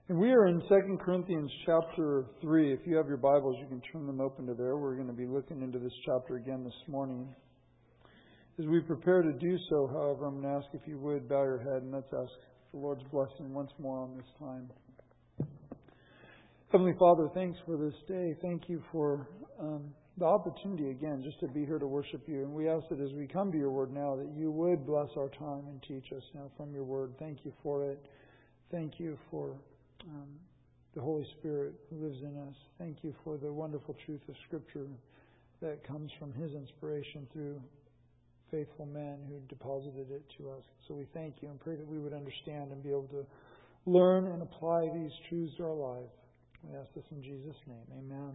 And we are in 2 Corinthians chapter 3. If you have your Bibles, you can turn them open to there. We're going to be looking into this chapter again this morning. As we prepare to do so, however, I'm going to ask if you would bow your head and let's ask the Lord's blessing once more on this time. Heavenly Father, thanks for this day. Thank you for the opportunity again just to be here to worship you. And we ask that as we come to your word now, that you would bless our time and teach us now from your word. Thank you for it. Thank you for the Holy Spirit who lives in us. Thank you for the wonderful truth of Scripture that comes from His inspiration through faithful men who deposited it to us. So we thank you and pray that we would understand and be able to learn and apply these truths to our life. We ask this in Jesus' name. Amen.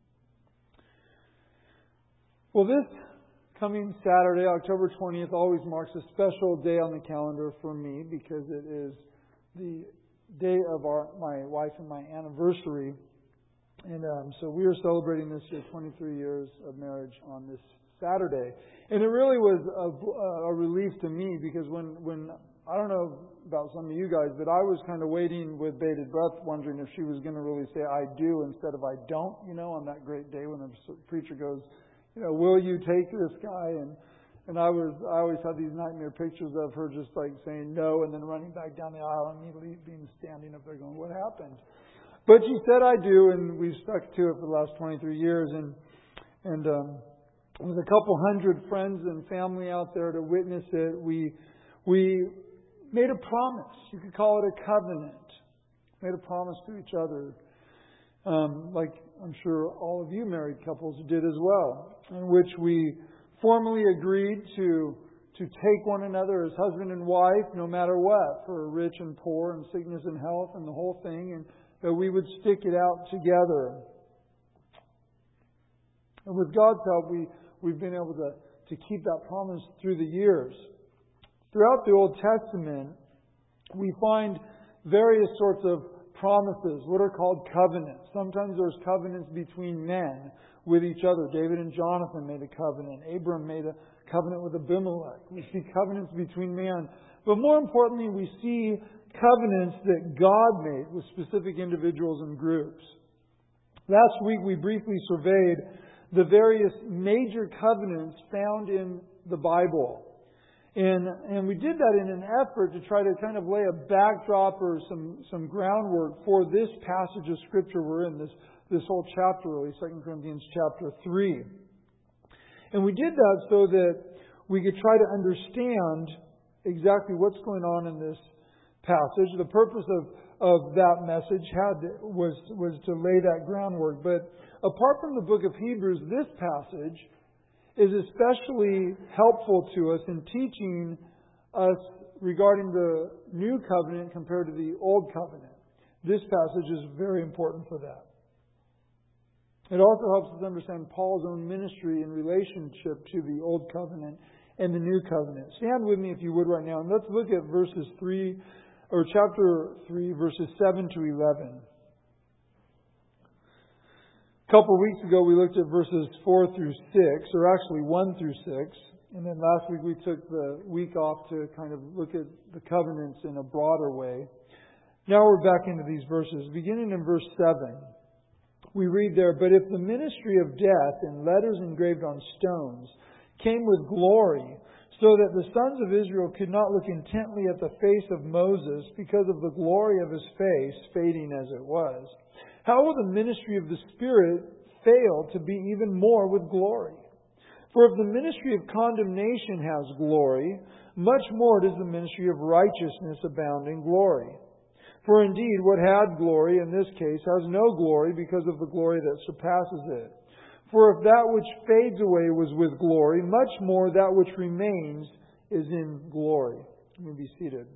Well, this coming Saturday, October 20th, always marks a special day on the calendar for me because it is the day of my wife and my anniversary. And so we are celebrating this year 23 years of marriage on this Saturday. And it really was a relief to me because when I don't know about some of you guys, but I was kind of waiting with bated breath, wondering if she was going to really say I do instead of I don't, on that great day when the preacher goes, will you take this guy? And I always had these nightmare pictures of her just like saying no and then running back down the aisle and me being standing up there going, what happened? But she said I do, and we've stuck to it for the last 23 years. And with a couple hundred friends and family out there to witness it, we made a promise. You could call it a covenant. Made a promise to each other. Like I'm sure all of you married couples did as well, in which we formally agreed to take one another as husband and wife no matter what, for rich and poor and sickness and health and the whole thing, and that we would stick it out together. And with God's help, we've been able to keep that promise through the years. Throughout the Old Testament, we find various sorts of promises, what are called covenants. Sometimes there's covenants between men with each other. David and Jonathan made a covenant. Abram made a covenant with Abimelech. We see covenants between men. But more importantly, we see covenants that God made with specific individuals and groups. Last week we briefly surveyed the various major covenants found in the Bible. And we did that in an effort to try to kind of lay a backdrop or some groundwork for this passage of Scripture we're in, this whole chapter really, 2 Corinthians chapter 3. And we did that so that we could try to understand exactly what's going on in this passage. The purpose of that message was to lay that groundwork. But apart from the book of Hebrews, this passage is especially helpful to us in teaching us regarding the new covenant compared to the old covenant. This passage is very important for that. It also helps us understand Paul's own ministry in relationship to the old covenant and the new covenant. Stand with me if you would right now, and let's look at chapter 3, verses 7 to 11. A couple of weeks ago, we looked at verses 4 through 6, or actually 1 through 6. And then last week, we took the week off to kind of look at the covenants in a broader way. Now we're back into these verses. Beginning in verse 7, we read there, "But if the ministry of death in letters engraved on stones came with glory, so that the sons of Israel could not look intently at the face of Moses because of the glory of his face, fading as it was, how will the ministry of the Spirit fail to be even more with glory? For if the ministry of condemnation has glory, much more does the ministry of righteousness abound in glory. For indeed, what had glory in this case has no glory because of the glory that surpasses it. For if that which fades away was with glory, much more that which remains is in glory." You may be seated.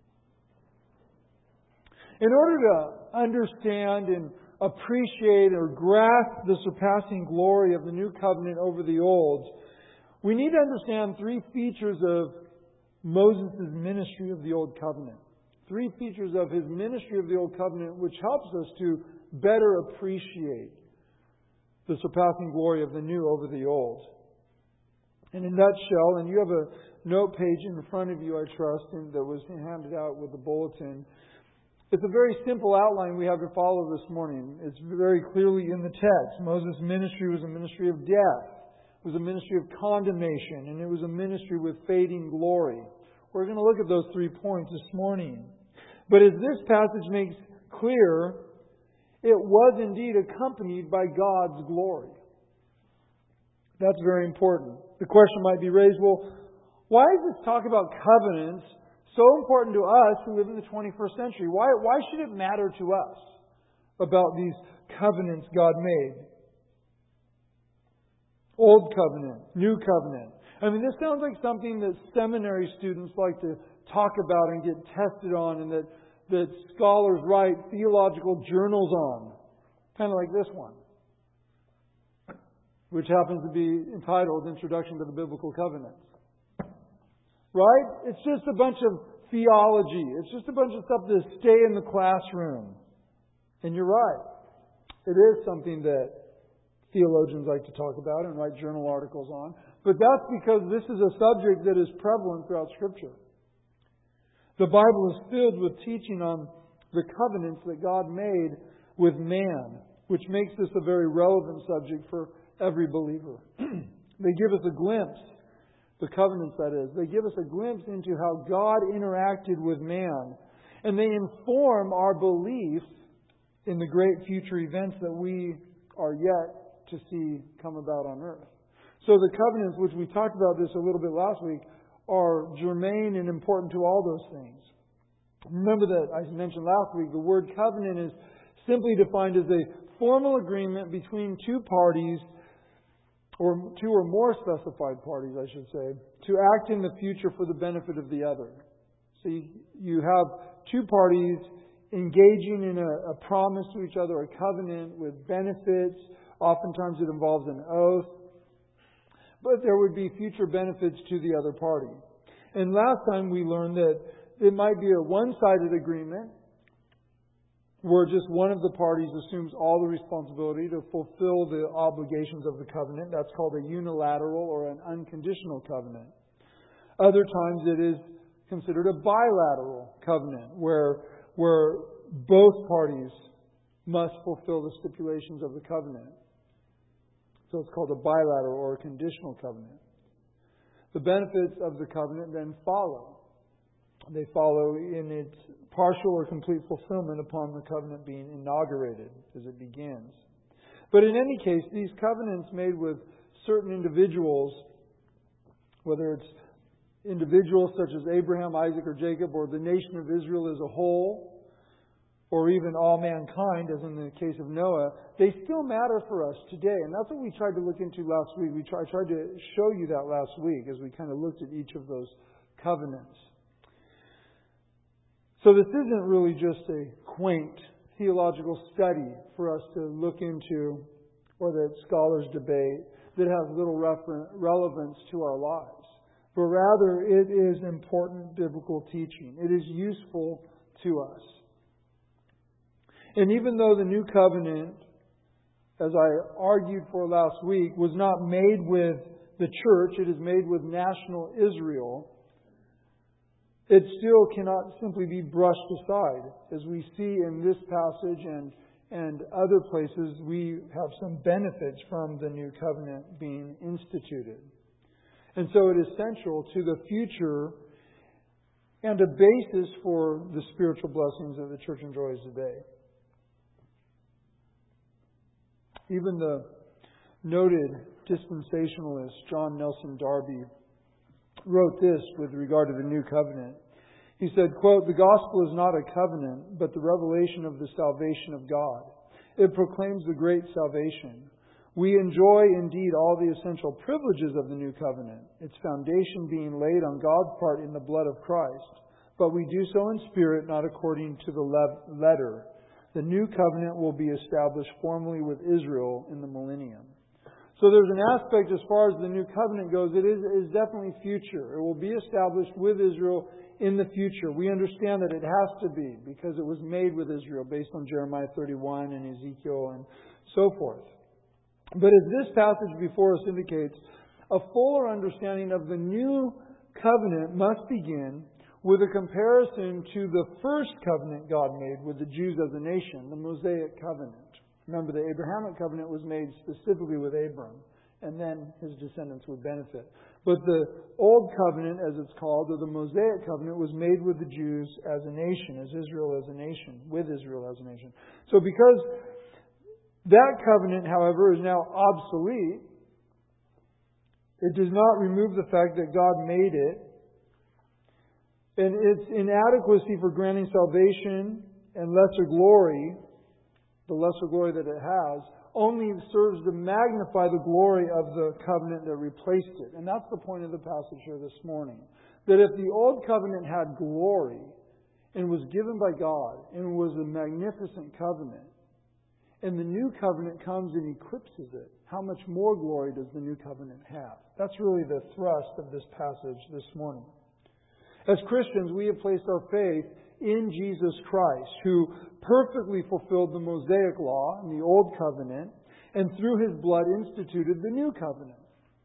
In order to understand and appreciate or grasp the surpassing glory of the new covenant over the old, we need to understand three features of Moses' ministry of the old covenant. Three features of his ministry of the old covenant which helps us to better appreciate the surpassing glory of the new over the old. In a nutshell, and you have a note page in front of you, I trust, and that was handed out with the bulletin. It's a very simple outline we have to follow this morning. It's very clearly in the text. Moses' ministry was a ministry of death. It was a ministry of condemnation. And it was a ministry with fading glory. We're going to look at those 3 points this morning. But as this passage makes clear, it was indeed accompanied by God's glory. That's very important. The question might be raised, well, why is this talk about covenants so important to us who live in the 21st century? Why should it matter to us about these covenants God made? Old covenant, new covenant. I mean, this sounds like something that seminary students like to talk about and get tested on, and that scholars write theological journals on. Kind of like this one, which happens to be entitled Introduction to the Biblical Covenants. Right? It's just a bunch of theology. It's just a bunch of stuff to stay in the classroom. And you're right. It is something that theologians like to talk about and write journal articles on. But that's because this is a subject that is prevalent throughout Scripture. The Bible is filled with teaching on the covenants that God made with man, which makes this a very relevant subject for every believer. They give us a glimpse, the covenants that is, they give us a glimpse into how God interacted with man. And they inform our belief in the great future events that we are yet to see come about on earth. So the covenants, which we talked about this a little bit last week, are germane and important to all those things. Remember that I mentioned last week, the word covenant is simply defined as a formal agreement between two parties, or two or more specified parties, I should say, to act in the future for the benefit of the other. So you have two parties engaging in a promise to each other, a covenant with benefits. Oftentimes it involves an oath. But there would be future benefits to the other party. And last time we learned that it might be a one-sided agreement where just one of the parties assumes all the responsibility to fulfill the obligations of the covenant. That's called a unilateral or an unconditional covenant. Other times it is considered a bilateral covenant where both parties must fulfill the stipulations of the covenant. So it's called a bilateral or a conditional covenant. The benefits of the covenant then follow. They follow in its partial or complete fulfillment upon the covenant being inaugurated as it begins. But in any case, these covenants made with certain individuals, whether it's individuals such as Abraham, Isaac, or Jacob, or the nation of Israel as a whole, or even all mankind, as in the case of Noah, they still matter for us today. And that's what we tried to look into last week. I tried to show you that last week as we kind of looked at each of those covenants. So this isn't really just a quaint theological study for us to look into, or that scholars debate, that has little relevance to our lives. But rather, it is important biblical teaching. It is useful to us. And even though the new covenant, as I argued for last week, was not made with the church, it is made with national Israel, it still cannot simply be brushed aside. As we see in this passage and other places, we have some benefits from the new covenant being instituted. And so it is central to the future and a basis for the spiritual blessings that the church enjoys today. Even the noted dispensationalist John Nelson Darby wrote this with regard to the new covenant. He said, quote, "The gospel is not a covenant, but the revelation of the salvation of God. It proclaims the great salvation. We enjoy indeed all the essential privileges of the new covenant, its foundation being laid on God's part in the blood of Christ. But we do so in spirit, not according to the letter. The new covenant will be established formally with Israel in the millennium." So there's an aspect as far as the new covenant goes, it is definitely future. It will be established with Israel in the future. We understand that it has to be because it was made with Israel based on Jeremiah 31 and Ezekiel and so forth. But as this passage before us indicates, a fuller understanding of the new covenant must begin with a comparison to the first covenant God made with the Jews as a nation, the Mosaic covenant. Remember, the Abrahamic covenant was made specifically with Abram, and then his descendants would benefit. But the Old Covenant, as it's called, or the Mosaic covenant, was made with the Jews as a nation, as Israel as a nation, with Israel as a nation. So because that covenant, however, is now obsolete, it does not remove the fact that God made it. And its inadequacy for granting salvation and lesser glory, the lesser glory that it has, only serves to magnify the glory of the covenant that replaced it. And that's the point of the passage here this morning. That if the Old Covenant had glory and was given by God and was a magnificent covenant, and the New Covenant comes and eclipses it, how much more glory does the New Covenant have? That's really the thrust of this passage this morning. As Christians, we have placed our faith in Jesus Christ, who perfectly fulfilled the Mosaic law in the Old Covenant, and through His blood instituted the New Covenant.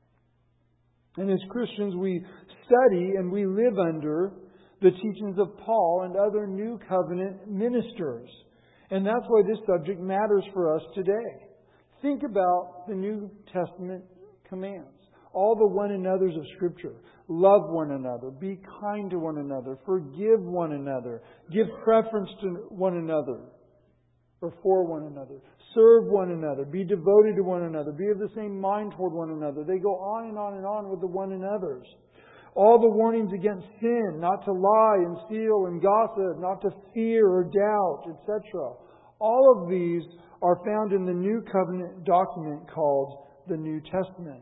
And as Christians, we study and we live under the teachings of Paul and other New Covenant ministers. And that's why this subject matters for us today. Think about the New Testament commands. All the one another's of Scripture. Love one another. Be kind to one another. Forgive one another. Give preference to one another. Or for one another. Serve one another. Be devoted to one another. Be of the same mind toward one another. They go on and on and on with the one another's. All the warnings against sin, not to lie and steal and gossip, not to fear or doubt, etc. All of these are found in the New Covenant document called the New Testament.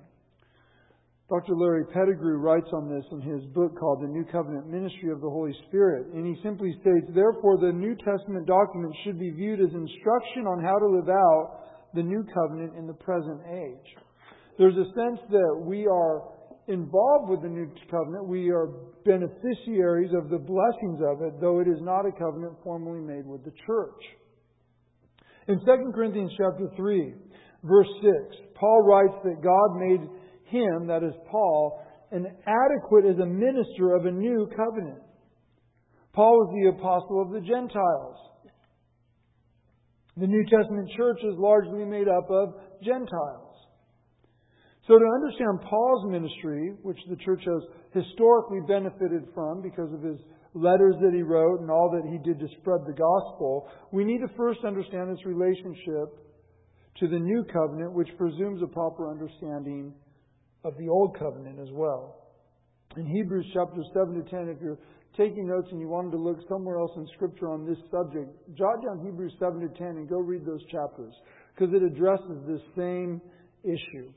Dr. Larry Pettigrew writes on this in his book called The New Covenant Ministry of the Holy Spirit. And he simply states, therefore, the New Testament document should be viewed as instruction on how to live out the New Covenant in the present age. There's a sense that we are involved with the New Covenant. We are beneficiaries of the blessings of it, though it is not a covenant formally made with the church. In 2 Corinthians chapter 3, verse 6, Paul writes that God made him, that is Paul, an adequate as a minister of a new covenant. Paul was the apostle of the Gentiles. The New Testament church is largely made up of Gentiles. So to understand Paul's ministry, which the church has historically benefited from because of his letters that he wrote and all that he did to spread the gospel, we need to first understand its relationship to the New Covenant, which presumes a proper understanding of the Old Covenant as well. In Hebrews chapters 7 to 10, if you're taking notes and you wanted to look somewhere else in Scripture on this subject, jot down Hebrews 7 to 10 and go read those chapters, because it addresses this same issue.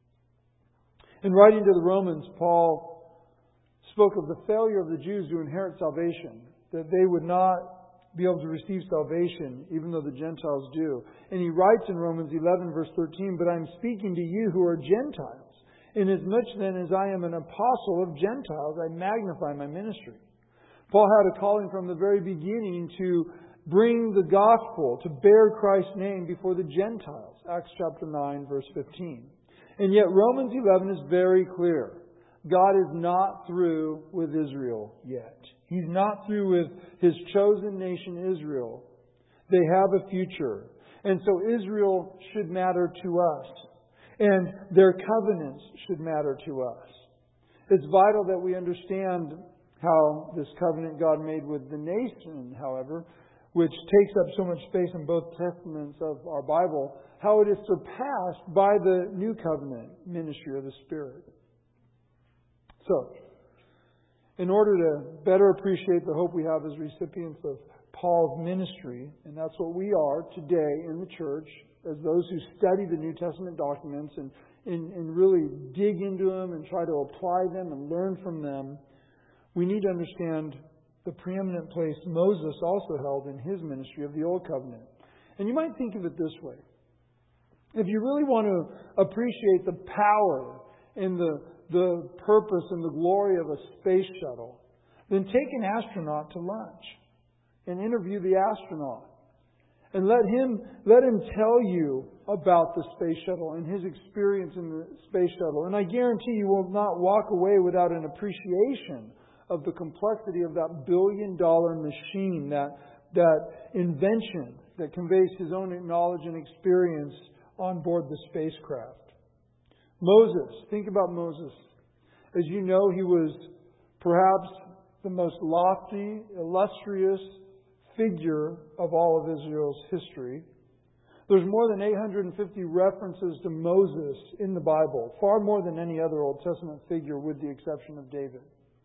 In writing to the Romans, Paul spoke of the failure of the Jews to inherit salvation, that they would not be able to receive salvation, even though the Gentiles do. And he writes in Romans 11, verse 13, but I'm speaking to you who are Gentiles. Inasmuch then as I am an apostle of Gentiles, I magnify my ministry. Paul had a calling from the very beginning to bring the gospel, to bear Christ's name before the Gentiles. Acts chapter 9, verse 15. And yet Romans 11 is very clear. God is not through with Israel yet. He's not through with His chosen nation Israel. They have a future. And so Israel should matter to us. And their covenants should matter to us. It's vital that we understand how this covenant God made with the nation, however, which takes up so much space in both testaments of our Bible, how it is surpassed by the New Covenant ministry of the Spirit. So, in order to better appreciate the hope we have as recipients of Paul's ministry, and that's what we are today in the church, as those who study the New Testament documents and really dig into them and try to apply them and learn from them, we need to understand the preeminent place Moses also held in his ministry of the Old Covenant. And you might think of it this way. If you really want to appreciate the power and the purpose and the glory of a space shuttle, then take an astronaut to lunch and interview the astronaut. And let him tell you about the space shuttle and his experience in the space shuttle. And I guarantee you will not walk away without an appreciation of the complexity of that billion-dollar machine, that invention that conveys His own knowledge and experience on board the spacecraft. Moses, think about Moses. As you know, he was perhaps the most lofty, illustrious figure of all of Israel's history. There's more than 850 references to Moses in the Bible, far more than any other Old Testament figure with the exception of David.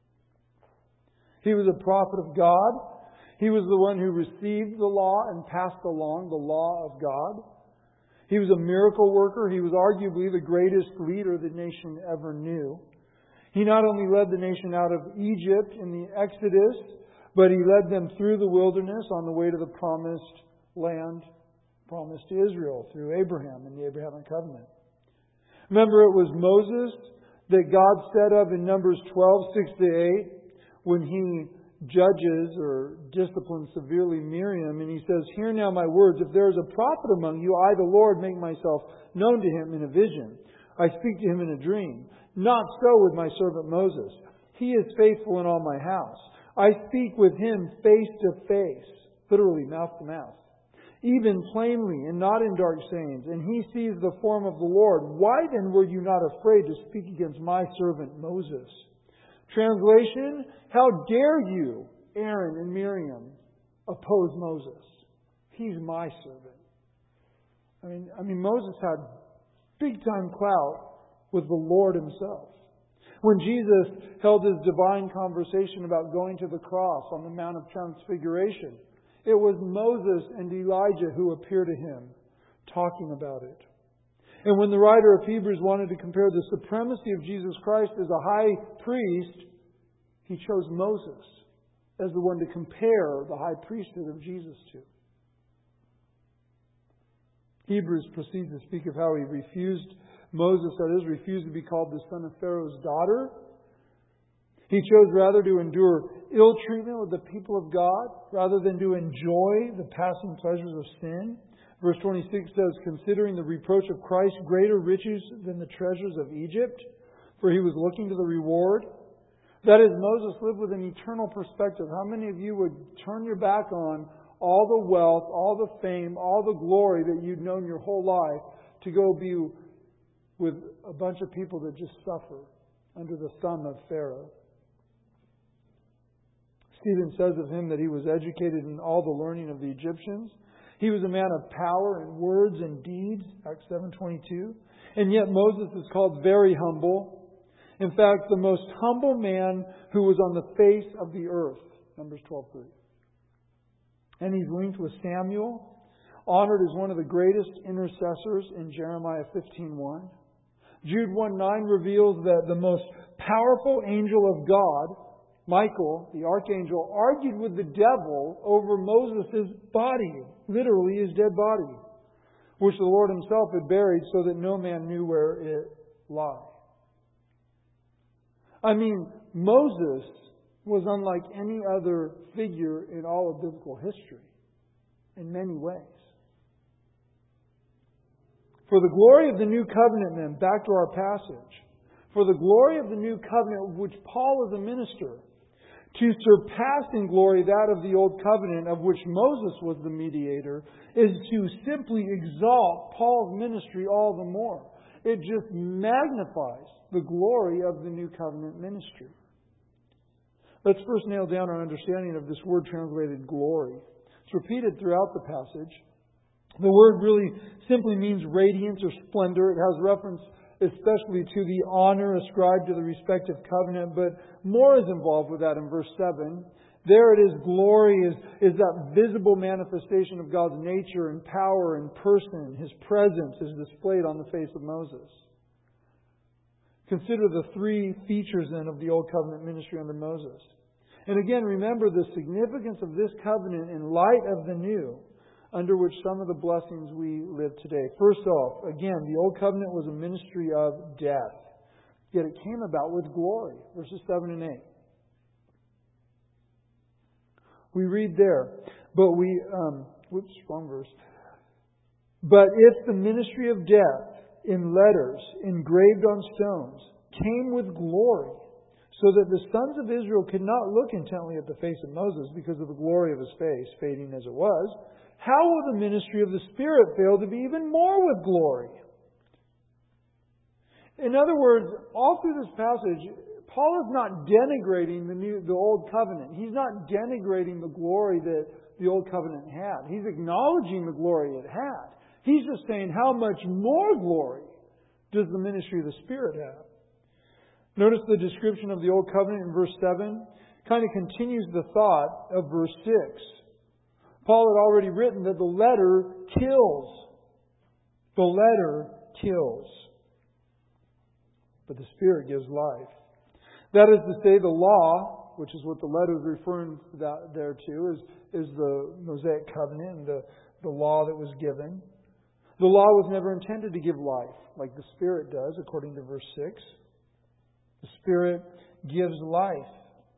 He was a prophet of God. He was the one who received the law and passed along the law of God. He was a miracle worker. He was arguably the greatest leader the nation ever knew. He not only led the nation out of Egypt in the Exodus, but He led them through the wilderness on the way to the promised land, promised to Israel through Abraham and the Abrahamic covenant. Remember, it was Moses that God set up in Numbers 12:6-8 when He judges or disciplines severely Miriam, and He says, "Hear now my words. If there is a prophet among you, I, the Lord, make myself known to him in a vision. I speak to him in a dream. Not so with my servant Moses. He is faithful in all my house. I speak with him face to face," literally mouth to mouth, "even plainly and not in dark sayings, and he sees the form of the Lord. Why then were you not afraid to speak against my servant Moses?" Translation, how dare you, Aaron and Miriam, oppose Moses? He's my servant. I mean, Moses had big time clout with the Lord Himself. When Jesus held His divine conversation about going to the cross on the Mount of Transfiguration, it was Moses and Elijah who appeared to Him talking about it. And when the writer of Hebrews wanted to compare the supremacy of Jesus Christ as a high priest, he chose Moses as the one to compare the high priesthood of Jesus to. Hebrews proceeds to speak of how Moses refused to be called the son of Pharaoh's daughter. He chose rather to endure ill treatment with the people of God rather than to enjoy the passing pleasures of sin. Verse 26 says, "Considering the reproach of Christ greater riches than the treasures of Egypt, for he was looking to the reward." That is, Moses lived with an eternal perspective. How many of you would turn your back on all the wealth, all the fame, all the glory that you'd known your whole life to go be with a bunch of people that just suffer under the thumb of Pharaoh? Stephen says of him that he was educated in all the learning of the Egyptians. He was a man of power in words and deeds, Acts 7:22. And yet Moses is called very humble. In fact, the most humble man who was on the face of the earth, Numbers 12:3. And he's linked with Samuel, honored as one of the greatest intercessors in Jeremiah 15:1. Jude 1:9 reveals that the most powerful angel of God, Michael, the archangel, argued with the devil over Moses' body, literally his dead body, which the Lord Himself had buried so that no man knew where it lay. Moses was unlike any other figure in all of biblical history in many ways. For the glory of the new covenant, then, back to our passage, for the glory of the new covenant of which Paul is a minister, to surpass in glory that of the old covenant of which Moses was the mediator, is to simply exalt Paul's ministry all the more. It just magnifies the glory of the new covenant ministry. Let's first nail down our understanding of this word translated glory. It's repeated throughout the passage. The word really simply means radiance or splendor. It has reference especially to the honor ascribed to the respective covenant, but more is involved with that in verse 7. There it is, glory is that visible manifestation of God's nature and power and person. His presence is displayed on the face of Moses. Consider the three features then of the Old Covenant ministry under Moses. And again, remember the significance of this covenant in light of the new, under which some of the blessings we live today. First off, again, the Old Covenant was a ministry of death. Yet it came about with glory. Verses 7 and 8. We read there, wrong verse. But if the ministry of death in letters engraved on stones came with glory, so that the sons of Israel could not look intently at the face of Moses because of the glory of his face, fading as it was, how will the ministry of the Spirit fail to be even more with glory? In other words, all through this passage, Paul is not denigrating the Old Covenant. He's not denigrating the glory that the Old Covenant had. He's acknowledging the glory it had. He's just saying how much more glory does the ministry of the Spirit have. Notice the description of the Old Covenant in verse 7 kind of continues the thought of verse 6. Paul had already written that the letter kills. The letter kills. But the Spirit gives life. That is to say, the law, which is what the letter is referring there to, is the Mosaic covenant and the law that was given. The law was never intended to give life, like the Spirit does, according to verse 6. The Spirit gives life.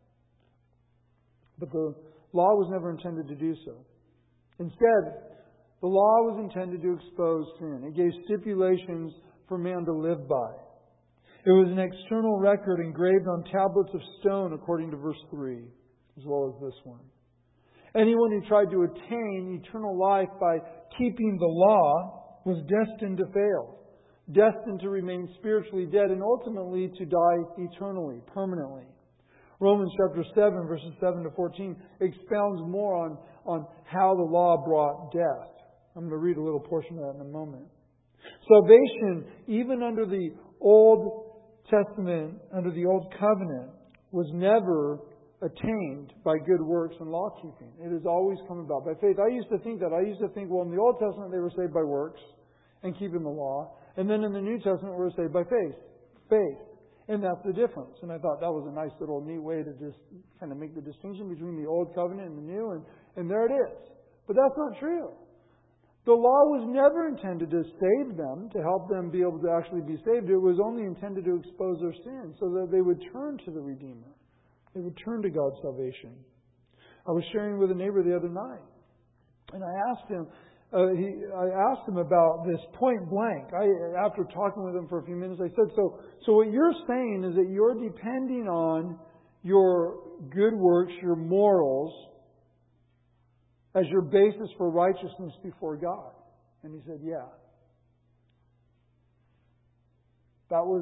But the law was never intended to do so. Instead, the law was intended to expose sin. It gave stipulations for man to live by. It was an external record engraved on tablets of stone, according to verse 3, as well as this one. Anyone who tried to attain eternal life by keeping the law was destined to fail, destined to remain spiritually dead, and ultimately to die eternally, permanently. Romans chapter 7, verses 7 to 14, expounds more on how the law brought death. I'm going to read a little portion of that in a moment. Salvation, even under the Old Testament, under the Old Covenant, was never attained by good works and law keeping. It has always come about by faith. I used to think, well, in the Old Testament they were saved by works and keeping the law. And then in the New Testament we were saved by faith. Faith. And that's the difference. And I thought that was a nice little neat way to just kind of make the distinction between the Old Covenant and the New. And there it is. But that's not true. The law was never intended to save them, to help them be able to actually be saved. It was only intended to expose their sins so that they would turn to the Redeemer. They would turn to God's salvation. I was sharing with a neighbor the other night, and I asked him about this point blank. After talking with him for a few minutes, I said, so what you're saying is that you're depending on your good works, your morals, as your basis for righteousness before God. And he said, yeah. That was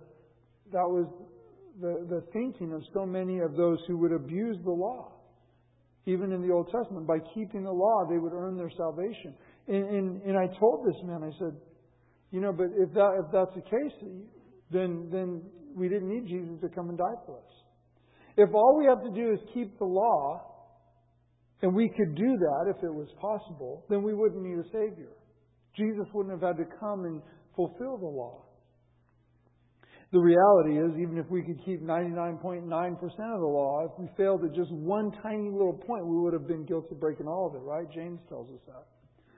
the thinking of so many of those who would abuse the law. Even in the Old Testament, by keeping the law, they would earn their salvation. And I told this man, I said, but if that's the case, then we didn't need Jesus to come and die for us. If all we have to do is keep the law, and we could do that if it was possible, then we wouldn't need a Savior. Jesus wouldn't have had to come and fulfill the law. The reality is, even if we could keep 99.9% of the law, if we failed at just one tiny little point, we would have been guilty of breaking all of it, right? James tells us that.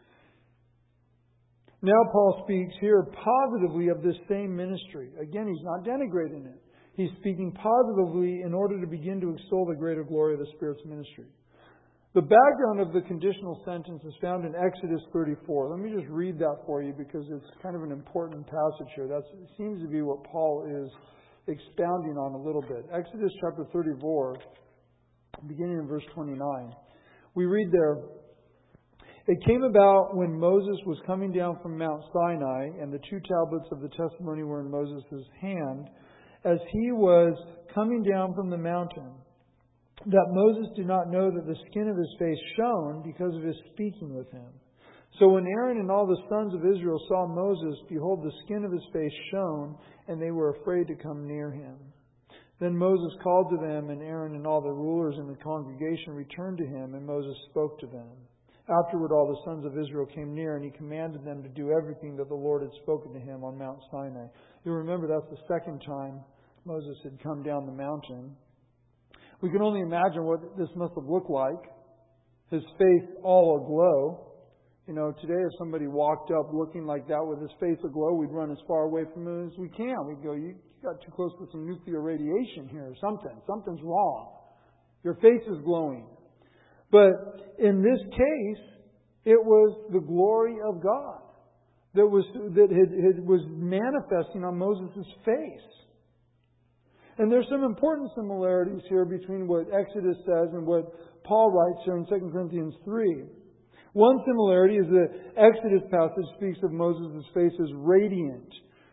Now Paul speaks here positively of this same ministry. Again, he's not denigrating it. He's speaking positively in order to begin to extol the greater glory of the Spirit's ministry. The background of the conditional sentence is found in Exodus 34. Let me just read that for you because it's kind of an important passage here. That seems to be what Paul is expounding on a little bit. Exodus chapter 34, beginning in verse 29. We read there, "It came about when Moses was coming down from Mount Sinai, and the 2 tablets of the testimony were in Moses' hand, as he was coming down from the mountain, that Moses did not know that the skin of his face shone because of his speaking with him. So when Aaron and all the sons of Israel saw Moses, behold, the skin of his face shone, and they were afraid to come near him. Then Moses called to them, and Aaron and all the rulers in the congregation returned to him, and Moses spoke to them. Afterward all the sons of Israel came near, and he commanded them to do everything that the Lord had spoken to him on Mount Sinai." You remember that's the second time Moses had come down the mountain. We can only imagine what this must have looked like. His face all aglow. Today if somebody walked up looking like that with his face aglow, we'd run as far away from him as we can. We'd go, you got too close to some nuclear radiation here or something. Something's wrong. Your face is glowing. But in this case, it was the glory of God that was manifesting on Moses' face. And there's some important similarities here between what Exodus says and what Paul writes here in 2 Corinthians 3. One similarity is the Exodus passage speaks of Moses' face as radiant,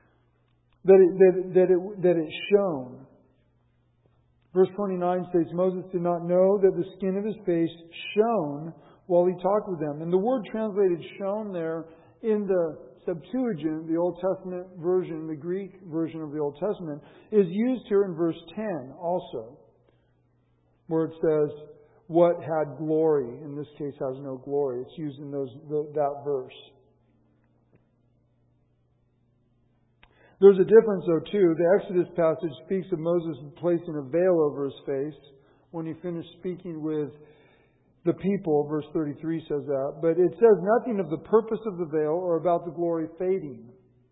that it shone. Verse 29 states, Moses did not know that the skin of his face shone while he talked with them. And the word translated shone there in the Septuagint, the Old Testament version, the Greek version of the Old Testament, is used here in verse 10 also, where it says, what had glory, in this case has no glory. It's used in that verse. There's a difference, though, too. The Exodus passage speaks of Moses placing a veil over his face when he finished speaking with the people. Verse 33 says that. But it says nothing of the purpose of the veil or about the glory fading.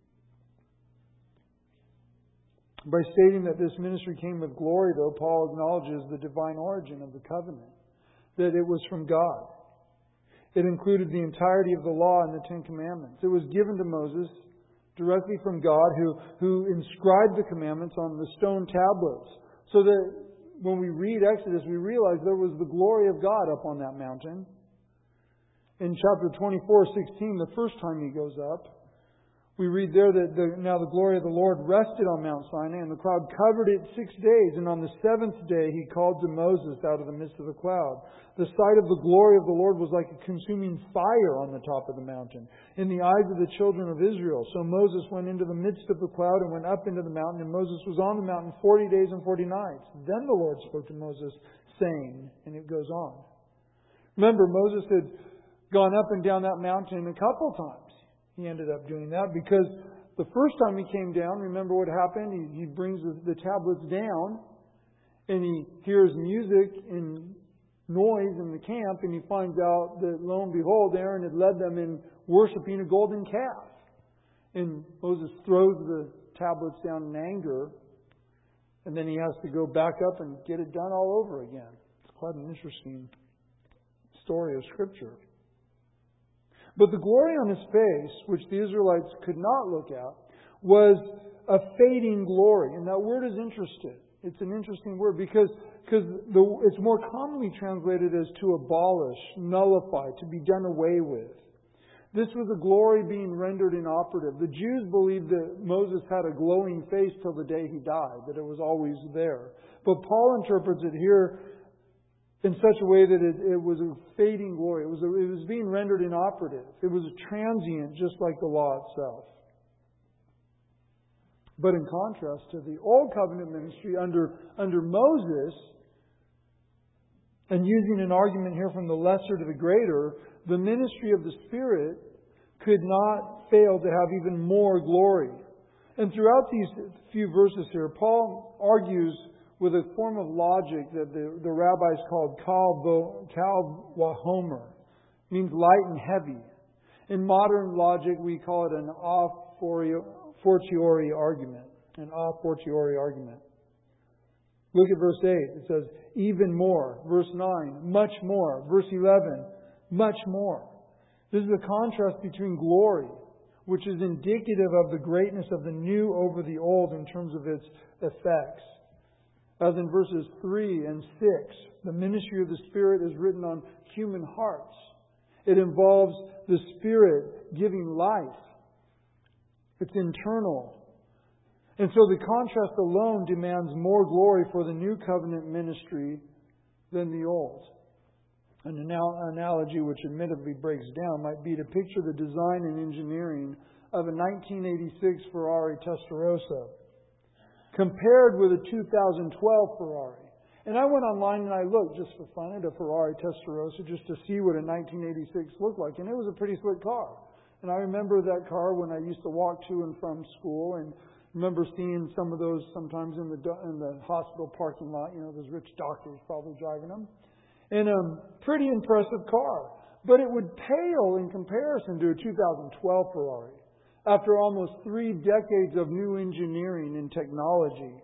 By stating that this ministry came with glory, though, Paul acknowledges the divine origin of the covenant, that it was from God. It included the entirety of the law and the Ten Commandments. It was given to Moses directly from God, who inscribed the commandments on the stone tablets, so that when we read Exodus, we realize there was the glory of God up on that mountain. In chapter 24:16, the first time he goes up, we read there that now the glory of the Lord rested on Mount Sinai, and the cloud covered it 6 days. And on the seventh day he called to Moses out of the midst of the cloud. The sight of the glory of the Lord was like a consuming fire on the top of the mountain in the eyes of the children of Israel. So Moses went into the midst of the cloud and went up into the mountain, and Moses was on the mountain 40 days and 40 nights. Then the Lord spoke to Moses, saying, and it goes on. Remember, Moses had gone up and down that mountain a couple times. He ended up doing that because the first time he came down, remember what happened? He brings the tablets down and he hears music and noise in the camp, and he finds out that, lo and behold, Aaron had led them in worshiping a golden calf. And Moses throws the tablets down in anger, and then he has to go back up and get it done all over again. It's quite an interesting story of Scripture. But the glory on his face, which the Israelites could not look at, was a fading glory. And that word is interesting. It's an interesting word because it's more commonly translated as to abolish, nullify, to be done away with. This was a glory being rendered inoperative. The Jews believed that Moses had a glowing face till the day he died, that it was always there. But Paul interprets it here in such a way that it was a fading glory. It was being rendered inoperative. It was transient, just like the law itself. But in contrast to the Old Covenant ministry under Moses, and using an argument here from the lesser to the greater, the ministry of the Spirit could not fail to have even more glory. And throughout these few verses here, Paul argues with a form of logic that the rabbis called kal vachomer, means light and heavy. In modern logic, we call it an a fortiori argument. An a fortiori argument. Look at verse 8. It says, even more. Verse 9, much more. Verse 11, much more. This is a contrast between glory, which is indicative of the greatness of the new over the old in terms of its effects. As in verses 3 and 6, the ministry of the Spirit is written on human hearts. It involves the Spirit giving life. It's internal. And so the contrast alone demands more glory for the new covenant ministry than the old. An analogy which admittedly breaks down might be to picture the design and engineering of a 1986 Ferrari Testarossa compared with a 2012 Ferrari. And I went online and I looked just for fun at a Ferrari Testarossa just to see what a 1986 looked like. And it was a pretty slick car. And I remember that car when I used to walk to and from school, and remember seeing some of those sometimes in the hospital parking lot. You know, those rich doctors probably driving them. And pretty impressive car. But it would pale in comparison to a 2012 Ferrari. After almost 3 decades of new engineering and technology,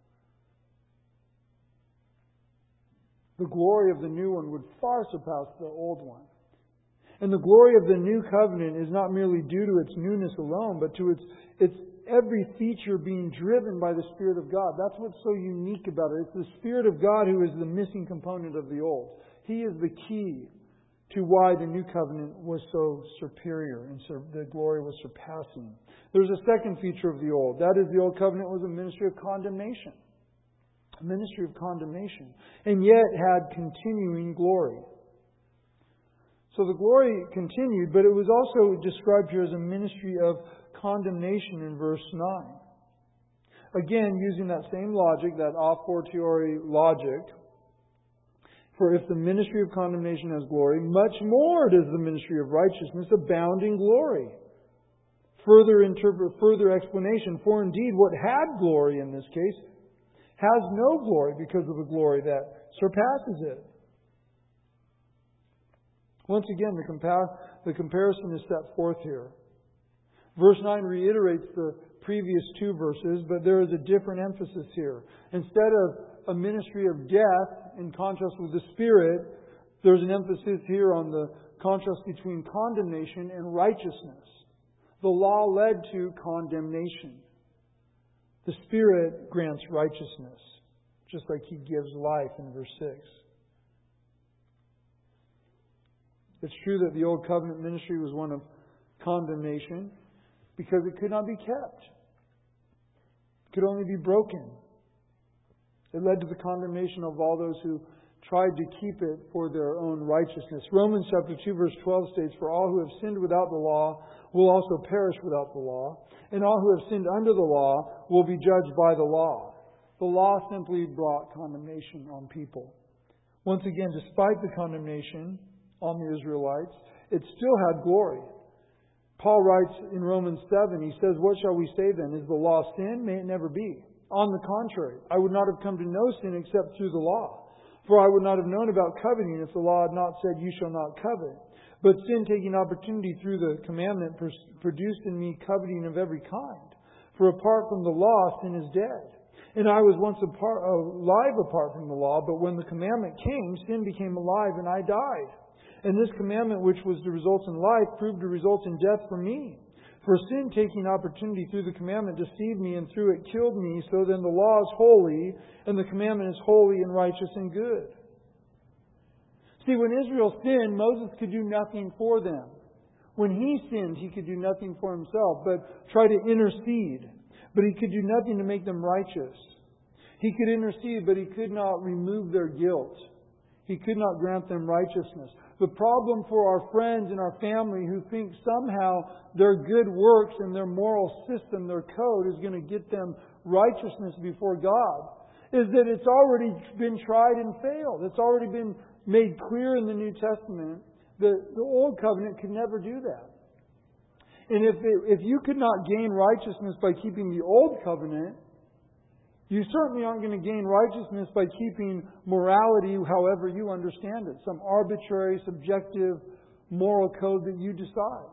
the glory of the new one would far surpass the old one. And the glory of the new covenant is not merely due to its newness alone, but to its every feature being driven by the Spirit of God. That's what's so unique about it. It's the Spirit of God who is the missing component of the Old. He is the key to why the New Covenant was so superior and the glory was surpassing. There's a second feature of the Old. That is, the Old Covenant was a ministry of condemnation. A ministry of condemnation. And yet had continuing glory. So the glory continued, but it was also described here as a ministry of condemnation in verse 9. Again, using that same logic, that a fortiori logic. For if the ministry of condemnation has glory, much more does the ministry of righteousness abound in glory. Further explanation. For indeed, what had glory in this case has no glory because of the glory that surpasses it. Once again, the comparison is set forth here. Verse 9 reiterates the previous two verses, but there is a different emphasis here. Instead of a ministry of death in contrast with the Spirit, there's an emphasis here on the contrast between condemnation and righteousness. The law led to condemnation. The Spirit grants righteousness, just like He gives life in verse 6. It's true that the Old Covenant ministry was one of condemnation because it could not be kept. It could only be broken. It led to the condemnation of all those who tried to keep it for their own righteousness. Romans chapter 2 verse 12 states, For all who have sinned without the law will also perish without the law, and all who have sinned under the law will be judged by the law. The law simply brought condemnation on people. Once again, despite the condemnation on the Israelites, it still had glory. Paul writes in Romans 7, he says, What shall we say then? Is the law sin? May it never be. On the contrary, I would not have come to know sin except through the law. For I would not have known about coveting if the law had not said, You shall not covet. But sin, taking opportunity through the commandment, produced in me coveting of every kind. For apart from the law, sin is dead. And I was once alive apart from the law, but when the commandment came, sin became alive and I died. And this commandment, which was to result in life, proved to result in death for me. For sin, taking opportunity through the commandment, deceived me, and through it killed me. So then the law is holy, and the commandment is holy and righteous and good. See, when Israel sinned, Moses could do nothing for them. When he sinned, he could do nothing for himself, but try to intercede. But he could do nothing to make them righteous. He could intercede, but he could not remove their guilt. He could not grant them righteousness. The problem for our friends and our family who think somehow their good works and their moral system, their code, is going to get them righteousness before God is that it's already been tried and failed. It's already been made clear in the New Testament that the Old Covenant could never do that. And if you could not gain righteousness by keeping the Old Covenant, you certainly aren't going to gain righteousness by keeping morality however you understand it. Some arbitrary, subjective moral code that you decide.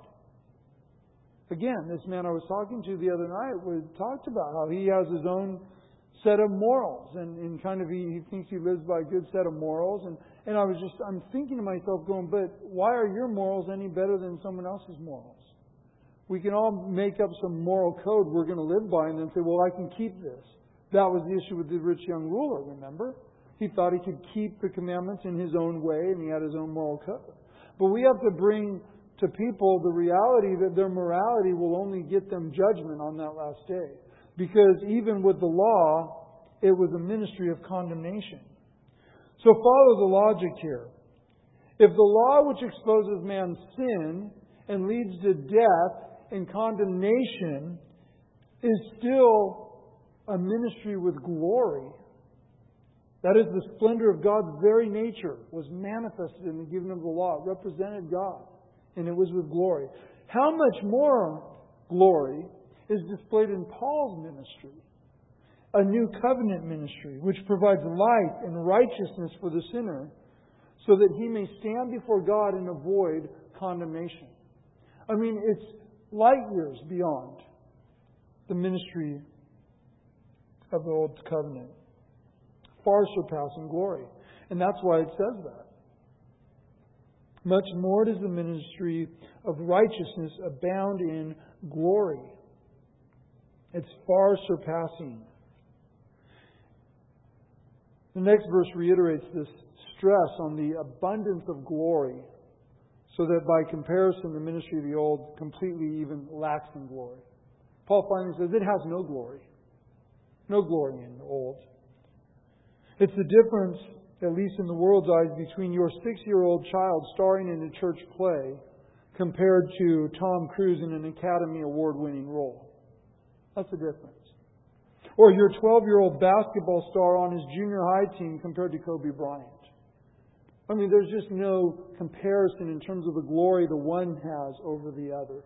Again, this man I was talking to the other night talked about how he has his own set of morals. And kind of he thinks he lives by a good set of morals. And I'm thinking to myself going, but why are your morals any better than someone else's morals? We can all make up some moral code we're going to live by and then say, well, I can keep this. That was the issue with the rich young ruler, remember? He thought he could keep the commandments in his own way and he had his own moral code. But we have to bring to people the reality that their morality will only get them judgment on that last day. Because even with the law, it was a ministry of condemnation. So follow the logic here. If the law which exposes man's sin and leads to death and condemnation is still a ministry with glory, that is, the splendor of God's very nature was manifested in the giving of the law. It represented God, and it was with glory. How much more glory is displayed in Paul's ministry? A new covenant ministry, which provides life and righteousness for the sinner, so that he may stand before God and avoid condemnation. I mean, it's light years beyond the ministry of the Old Covenant. Far surpassing glory. And that's why it says that. Much more does the ministry of righteousness abound in glory. It's far surpassing. The next verse reiterates this stress on the abundance of glory, so that by comparison the ministry of the old completely even lacks in glory. Paul finally says it has no glory. No glory in the old. It's the difference, at least in the world's eyes, between your 6-year-old child starring in a church play compared to Tom Cruise in an Academy Award-winning role. That's the difference. Or your 12-year-old basketball star on his junior high team compared to Kobe Bryant. I mean, there's just no comparison in terms of the glory the one has over the other.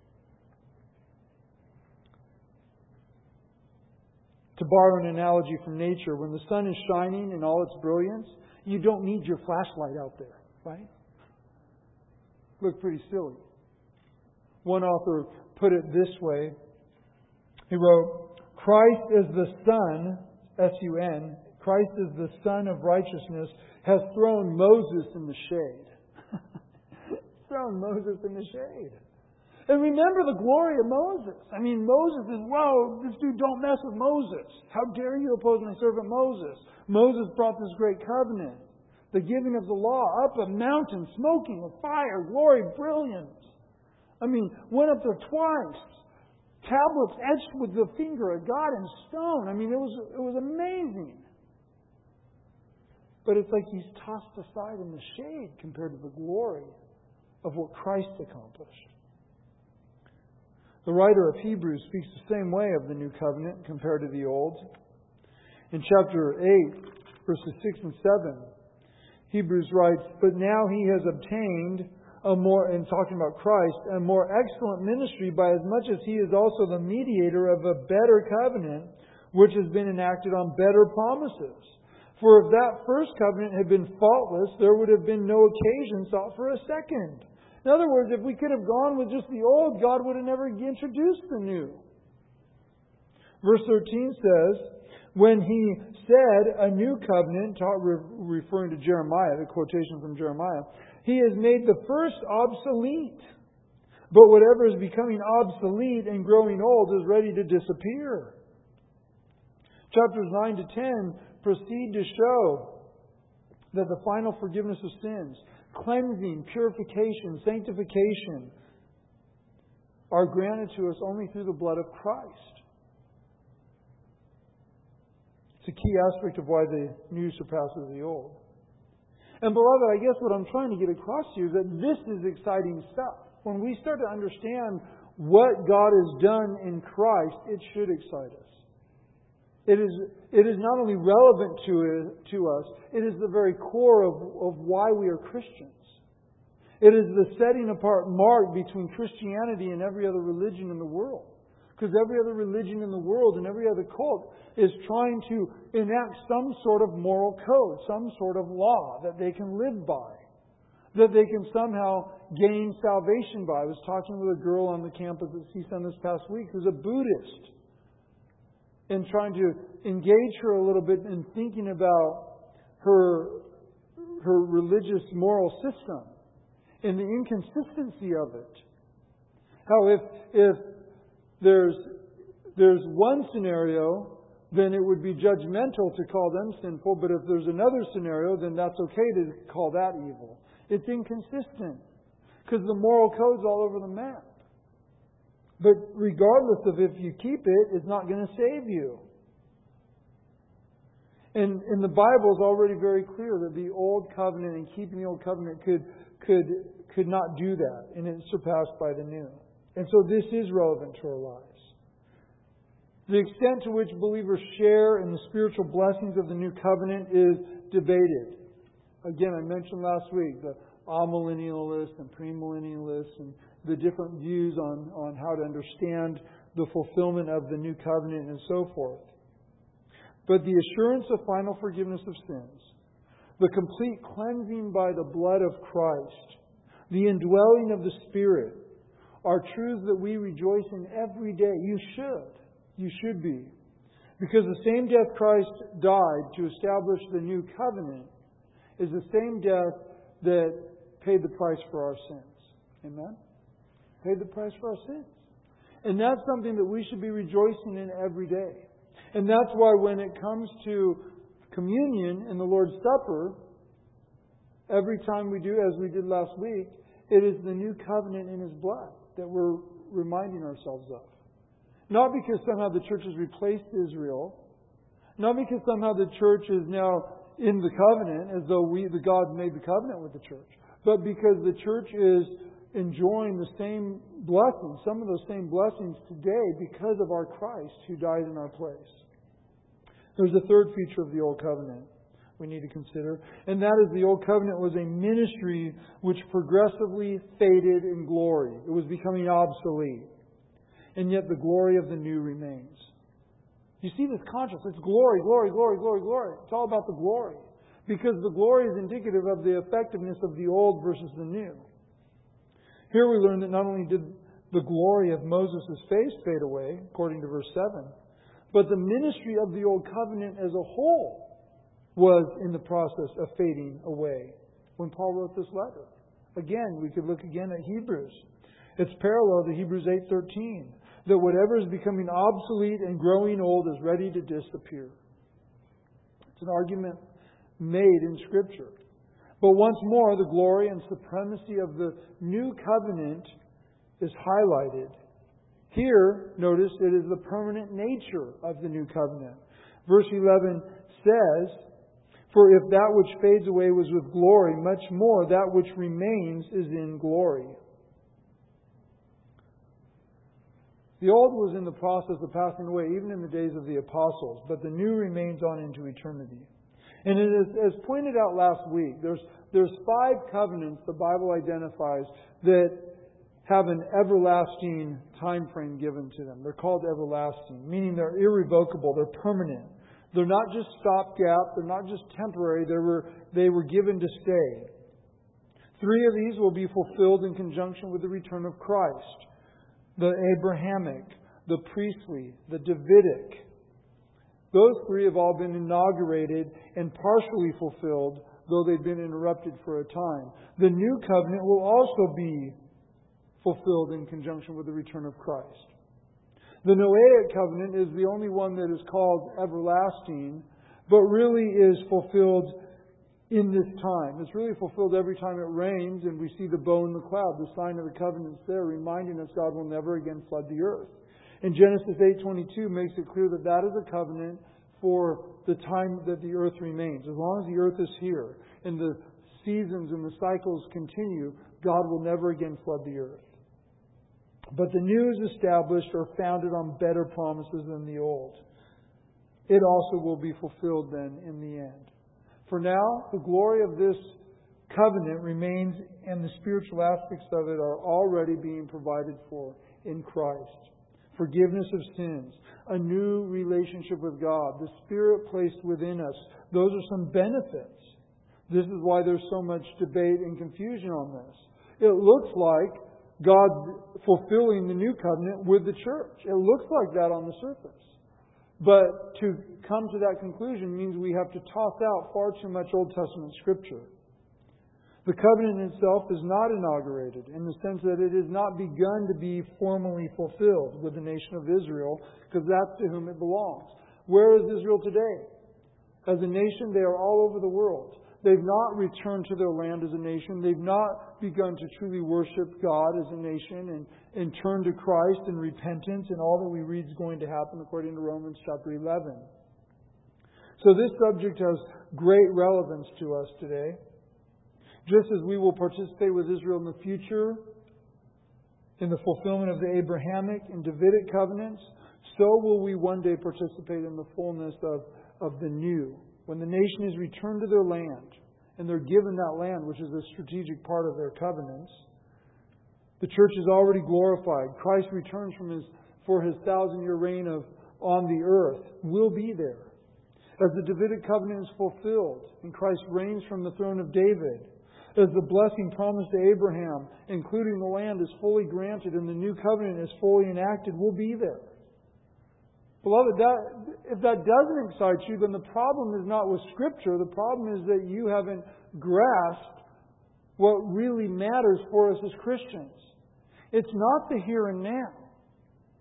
To borrow an analogy from nature, when the sun is shining in all its brilliance, you don't need your flashlight out there, right? Look pretty silly. One author put it this way. He wrote, Christ is the Son, S-U-N, Christ is the Son of righteousness, has thrown Moses in the shade. Thrown Moses in the shade. And remember the glory of Moses. I mean, Moses is, whoa, this dude, don't mess with Moses. How dare you oppose my servant Moses? Moses brought this great covenant. The giving of the law up a mountain, smoking with fire, glory, brilliance. I mean, went up there twice. Tablets etched with the finger of God in stone. I mean, it was amazing. But it's like he's tossed aside in the shade compared to the glory of what Christ accomplished. The writer of Hebrews speaks the same way of the new covenant compared to the old. In chapter 8, verses 6 and 7, Hebrews writes, But now he has obtained a more, in talking about Christ, a more excellent ministry by as much as he is also the mediator of a better covenant, which has been enacted on better promises. For if that first covenant had been faultless, there would have been no occasion sought for a second. In other words, if we could have gone with just the old, God would have never introduced the new. Verse 13 says, when he said a new covenant, referring to Jeremiah, the quotation from Jeremiah, he has made the first obsolete. But whatever is becoming obsolete and growing old is ready to disappear. Chapters 9 to 10 proceed to show that the final forgiveness of sins, cleansing, purification, sanctification are granted to us only through the blood of Christ. It's a key aspect of why the new surpasses the old. And beloved, I guess what I'm trying to get across to you is that this is exciting stuff. When we start to understand what God has done in Christ, it should excite us. It is not only relevant to us, it is the very core of why we are Christians. It is the setting apart mark between Christianity and every other religion in the world. Because every other religion in the world and every other cult is trying to enact some sort of moral code, some sort of law that they can live by, that they can somehow gain salvation by. I was talking with a girl on the campus at CSUN this past week who's a Buddhist, and trying to engage her a little bit in thinking about her religious moral system and the inconsistency of it. How if there's one scenario, then it would be judgmental to call them sinful, but if there's another scenario, then that's okay to call that evil. It's inconsistent because the moral code's all over the map. But regardless of if you keep it, it's not going to save you. And the Bible is already very clear that the old covenant and keeping the old covenant could not do that, and it's surpassed by the new. And so this is relevant to our lives. The extent to which believers share in the spiritual blessings of the new covenant is debated. Again, I mentioned last week the amillennialists and premillennialists and the different views on how to understand the fulfillment of the new covenant and so forth. But the assurance of final forgiveness of sins, the complete cleansing by the blood of Christ, the indwelling of the Spirit, are truths that we rejoice in every day. You should. You should be. Because the same death Christ died to establish the new covenant is the same death that paid the price for our sins. Amen? Paid the price for our sins. And that's something that we should be rejoicing in every day. And that's why when it comes to communion and the Lord's Supper, every time we do, as we did last week, it is the new covenant in His blood that we're reminding ourselves of. Not because somehow the church has replaced Israel. Not because somehow the church is now in the covenant, as though the God made the covenant with the church. But because the church is enjoying the same blessings, some of those same blessings today because of our Christ who died in our place. There's a third feature of the Old Covenant we need to consider, and that is the Old Covenant was a ministry which progressively faded in glory. It was becoming obsolete. And yet the glory of the new remains. You see this contrast. It's glory, glory, glory, glory, glory. It's all about the glory. Because the glory is indicative of the effectiveness of the old versus the new. Here we learn that not only did the glory of Moses' face fade away, according to verse 7, but the ministry of the Old Covenant as a whole was in the process of fading away when Paul wrote this letter. Again, we could look again at Hebrews. It's parallel to Hebrews 8:13, that whatever is becoming obsolete and growing old is ready to disappear. It's an argument made in Scripture. But once more, the glory and supremacy of the new covenant is highlighted. Here, notice, it is the permanent nature of the new covenant. Verse 11 says, "For if that which fades away was with glory, much more that which remains is in glory." The old was in the process of passing away even in the days of the apostles, but the new remains on into eternity. And it is, as pointed out last week, there's 5 covenants the Bible identifies that have an everlasting time frame given to them. They're called everlasting, meaning they're irrevocable, they're permanent. They're not just stopgap, they're not just temporary, they were given to stay. 3 of these will be fulfilled in conjunction with the return of Christ. The Abrahamic, the priestly, the Davidic. Those 3 have all been inaugurated and partially fulfilled, though they've been interrupted for a time. The new covenant will also be fulfilled in conjunction with the return of Christ. The Noahic covenant is the only one that is called everlasting, but really is fulfilled in this time. It's really fulfilled every time it rains and we see the bow in the cloud, the sign of the covenants there, reminding us God will never again flood the earth. And Genesis 8:22 makes it clear that that is a covenant for the time that the earth remains. As long as the earth is here and the seasons and the cycles continue, God will never again flood the earth. But the new is established or founded on better promises than the old. It also will be fulfilled then in the end. For now, the glory of this covenant remains, and the spiritual aspects of it are already being provided for in Christ. Forgiveness of sins, a new relationship with God, the Spirit placed within us. Those are some benefits. This is why there's so much debate and confusion on this. It looks like God fulfilling the new covenant with the church. It looks like that on the surface. But to come to that conclusion means we have to toss out far too much Old Testament Scripture. The covenant itself is not inaugurated in the sense that it has not begun to be formally fulfilled with the nation of Israel, because that's to whom it belongs. Where is Israel today? As a nation, they are all over the world. They've not returned to their land as a nation. They've not begun to truly worship God as a nation and turn to Christ in repentance, and all that we read is going to happen according to Romans chapter 11. So this subject has great relevance to us today. Just as we will participate with Israel in the future in the fulfillment of the Abrahamic and Davidic covenants, so will we one day participate in the fullness of the new. When the nation is returned to their land, and they're given that land, which is a strategic part of their covenants, the church is already glorified. Christ returns for His 1,000-year reign on the earth. We'll be there. As the Davidic covenant is fulfilled, and Christ reigns from the throne of David, as the blessing promised to Abraham, including the land, is fully granted and the new covenant is fully enacted, we'll be there. Beloved, if that doesn't excite you, then the problem is not with Scripture. The problem is that you haven't grasped what really matters for us as Christians. It's not the here and now.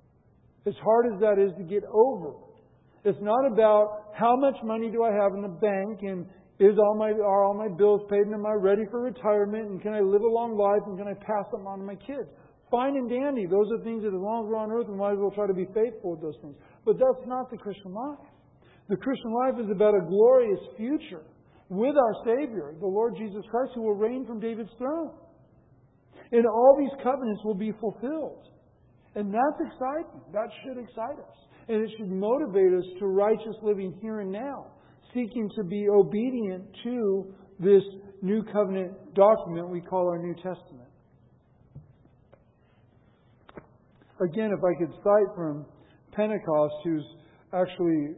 As hard as that is to get over. It's not about how much money do I have in the bank and are all my bills paid and am I ready for retirement and can I live a long life and can I pass them on to my kids? Fine and dandy. Those are things that as long as we're on earth we might as well try to be faithful with those things. But that's not the Christian life. The Christian life is about a glorious future with our Savior, the Lord Jesus Christ, who will reign from David's throne. And all these covenants will be fulfilled. And that's exciting. That should excite us. And it should motivate us to righteous living here and now, seeking to be obedient to this new covenant document we call our New Testament. Again, if I could cite from Pentecost, who's actually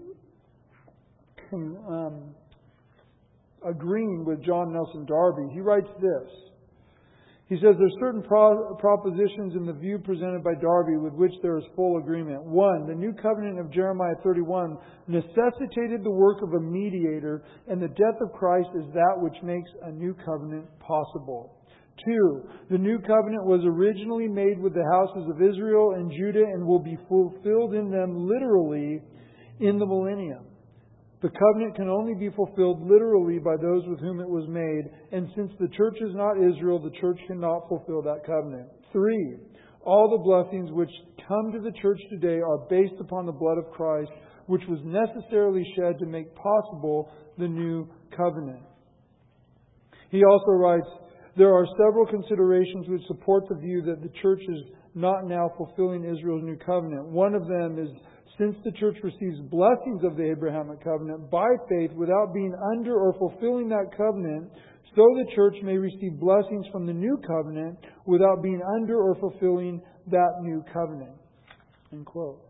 agreeing with John Nelson Darby, he writes this. He says there's certain propositions in the view presented by Darby with which there is full agreement. 1. The new covenant of Jeremiah 31 necessitated the work of a mediator, and the death of Christ is that which makes a new covenant possible. 2. The new covenant was originally made with the houses of Israel and Judah and will be fulfilled in them literally in the millennium. The covenant can only be fulfilled literally by those with whom it was made, and since the church is not Israel, the church cannot fulfill that covenant. 3. All the blessings which come to the church today are based upon the blood of Christ, which was necessarily shed to make possible the new covenant. He also writes, there are several considerations which support the view that the church is not now fulfilling Israel's new covenant. One of them is, since the church receives blessings of the Abrahamic covenant by faith without being under or fulfilling that covenant, so the church may receive blessings from the new covenant without being under or fulfilling that new covenant. End quote.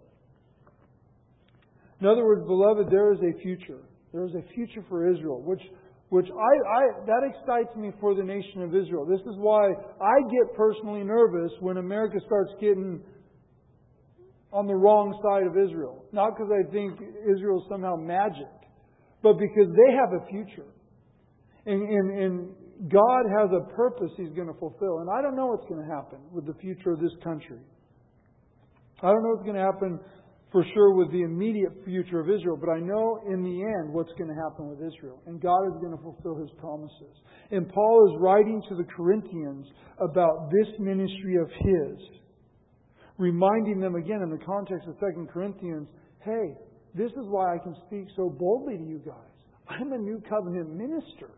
In other words, beloved, there is a future. There is a future for Israel, which that excites me for the nation of Israel. This is why I get personally nervous when America starts getting on the wrong side of Israel. Not because I think Israel is somehow magic, but because they have a future. And God has a purpose He's going to fulfill. And I don't know what's going to happen with the future of this country. I don't know what's going to happen for sure with the immediate future of Israel, but I know in the end what's going to happen with Israel. And God is going to fulfill His promises. And Paul is writing to the Corinthians about this ministry of His, reminding them again in the context of 2 Corinthians, hey, this is why I can speak so boldly to you guys. I'm a new covenant minister.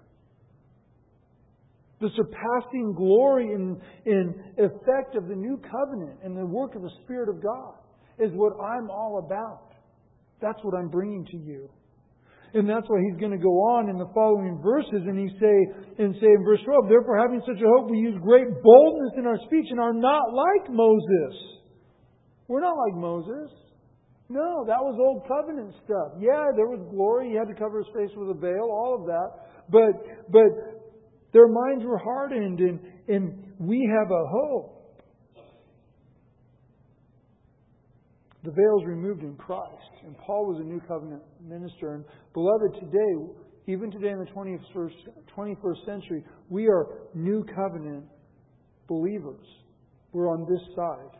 The surpassing glory and effect of the new covenant and the work of the Spirit of God is what I'm all about. That's what I'm bringing to you. And that's why he's going to go on in the following verses and say in verse 12, therefore having such a hope we use great boldness in our speech and are not like Moses. We're not like Moses. No, that was old covenant stuff. Yeah, there was glory. He had to cover his face with a veil, all of that. But their minds were hardened and we have a hope. The veil is removed in Christ. And Paul was a new covenant minister. And beloved, today, even today in the 21st century, we are new covenant believers. We're on this side.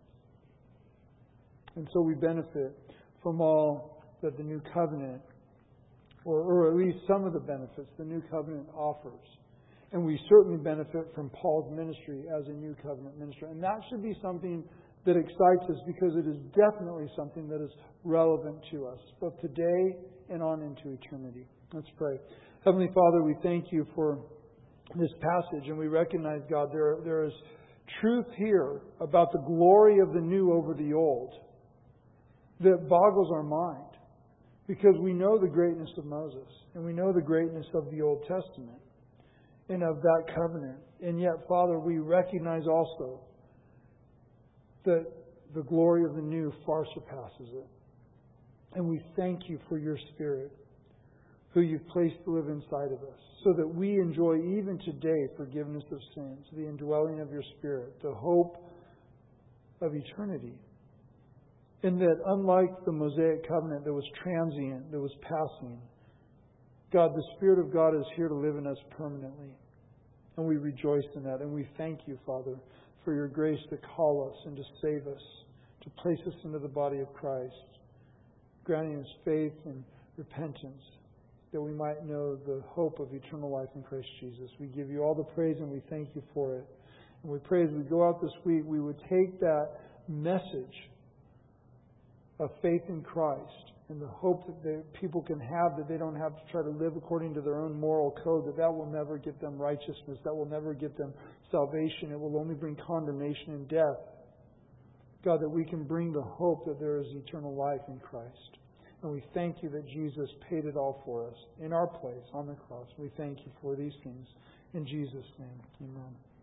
And so we benefit from all that the new covenant, or at least some of the benefits the new covenant offers. And we certainly benefit from Paul's ministry as a new covenant minister. And that should be something that excites us because it is definitely something that is relevant to us, both today and on into eternity. Let's pray. Heavenly Father, we thank You for this passage, and we recognize, God, there is truth here about the glory of the new over the old that boggles our mind because we know the greatness of Moses and we know the greatness of the Old Testament and of that covenant. And yet, Father, we recognize also that the glory of the new far surpasses it. And we thank You for Your Spirit, who You've placed to live inside of us, so that we enjoy even today forgiveness of sins, the indwelling of Your Spirit, the hope of eternity. And that unlike the Mosaic covenant that was transient, that was passing, God, the Spirit of God is here to live in us permanently. And we rejoice in that. And we thank You, Father, for Your grace to call us and to save us, to place us into the body of Christ, granting us faith and repentance, that we might know the hope of eternal life in Christ Jesus. We give you all the praise and we thank you for it. And we pray as we go out this week, we would take that message of faith in Christ and the hope that the people can have, that they don't have to try to live according to their own moral code, that will never get them righteousness, that will never get them salvation. It will only bring condemnation and death. God, that we can bring the hope that there is eternal life in Christ. And we thank you that Jesus paid it all for us in our place on the cross. We thank you for these things. In Jesus' name, amen.